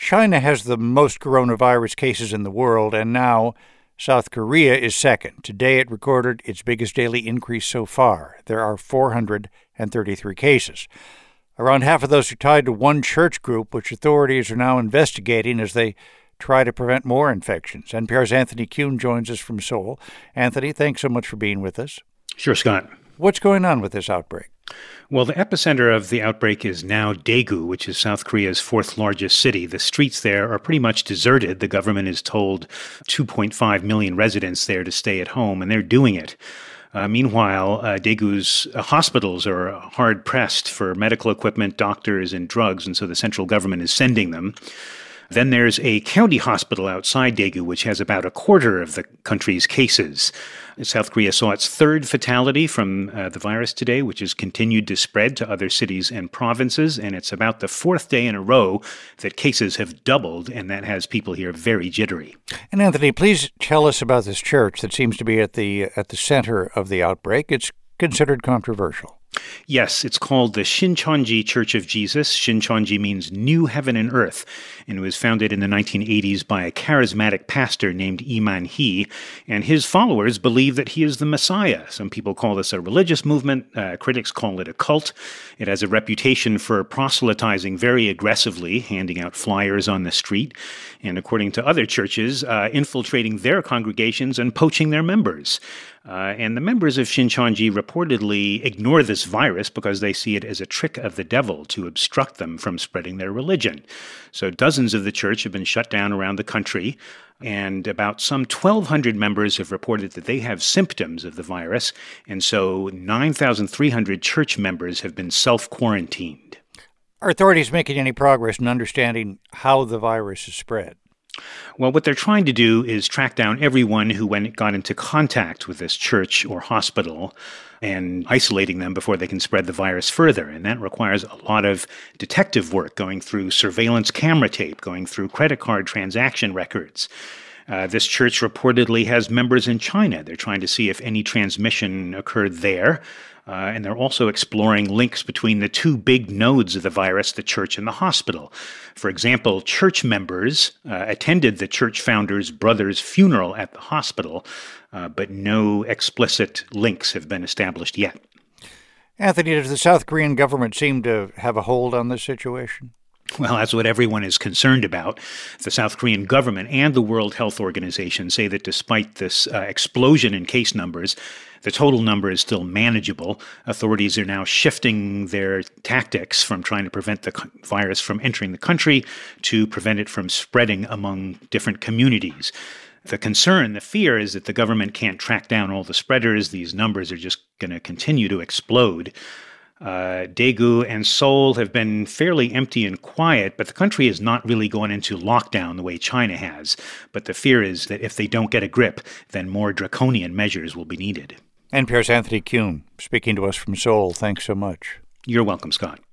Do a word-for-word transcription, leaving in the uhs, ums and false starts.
China has the most coronavirus cases in the world, and now South Korea is second. Today it recorded its biggest daily increase so far. There are four hundred thirty-three cases. Around half of those are tied to one church group, which authorities are now investigating as they try to prevent more infections. N P R's Anthony Kuhn joins us from Seoul. Anthony, thanks so much for being with us. Sure, Scott. What's going on with this outbreak? Well, the epicenter of the outbreak is now Daegu, which is South Korea's fourth largest city. The streets there are pretty much deserted. The government has told two point five million residents there to stay at home, and they're doing it. Uh, meanwhile, uh, Daegu's uh, hospitals are hard-pressed for medical equipment, doctors, and drugs, and so the central government is sending them. Then there's a county hospital outside Daegu, which has about a quarter of the country's cases. South Korea saw its third fatality from uh, the virus today, which has continued to spread to other cities and provinces, and it's about the fourth day in a row that cases have doubled, and that has people here very jittery. And Anthony, please tell us about this church that seems to be at the at the center of the outbreak. It's considered controversial. Yes, it's called the Shincheonji Church of Jesus. Shincheonji means New Heaven and Earth, and it was founded in the nineteen eighties by a charismatic pastor named Lee Man-hee, and his followers believe that he is the Messiah. Some people call this a religious movement. Uh, critics call it a cult. It has a reputation for proselytizing very aggressively, handing out flyers on the street, and according to other churches, uh, infiltrating their congregations and poaching their members. Uh, and the members of Shincheonji reportedly ignore this virus because they see it as a trick of the devil to obstruct them from spreading their religion. So dozens of the church have been shut down around the country, and about some twelve hundred members have reported that they have symptoms of the virus, and so nine thousand three hundred church members have been self-quarantined. Are authorities making any progress in understanding how the virus is spread? Well, what they're trying to do is track down everyone who went, got into contact with this church or hospital and isolating them before they can spread the virus further. And that requires a lot of detective work, going through surveillance camera tape, going through credit card transaction records. Uh, this church reportedly has members in China. They're trying to see if any transmission occurred there. Uh, and they're also exploring links between the two big nodes of the virus, the church and the hospital. For example, church members uh, attended the church founder's brother's funeral at the hospital, uh, but no explicit links have been established yet. Anthony, does the South Korean government seem to have a hold on this situation? Well, that's what everyone is concerned about. The South Korean government and the World Health Organization say that despite this uh, explosion in case numbers, the total number is still manageable. Authorities are now shifting their tactics from trying to prevent the virus from entering the country to prevent it from spreading among different communities. The concern, the fear, is that the government can't track down all the spreaders. These numbers are just going to continue to explode. Uh, Daegu and Seoul have been fairly empty and quiet, but the country has not really gone into lockdown the way China has. But the fear is that if they don't get a grip, then more draconian measures will be needed. N P R's Anthony Kuhn speaking to us from Seoul. Thanks so much. You're welcome, Scott.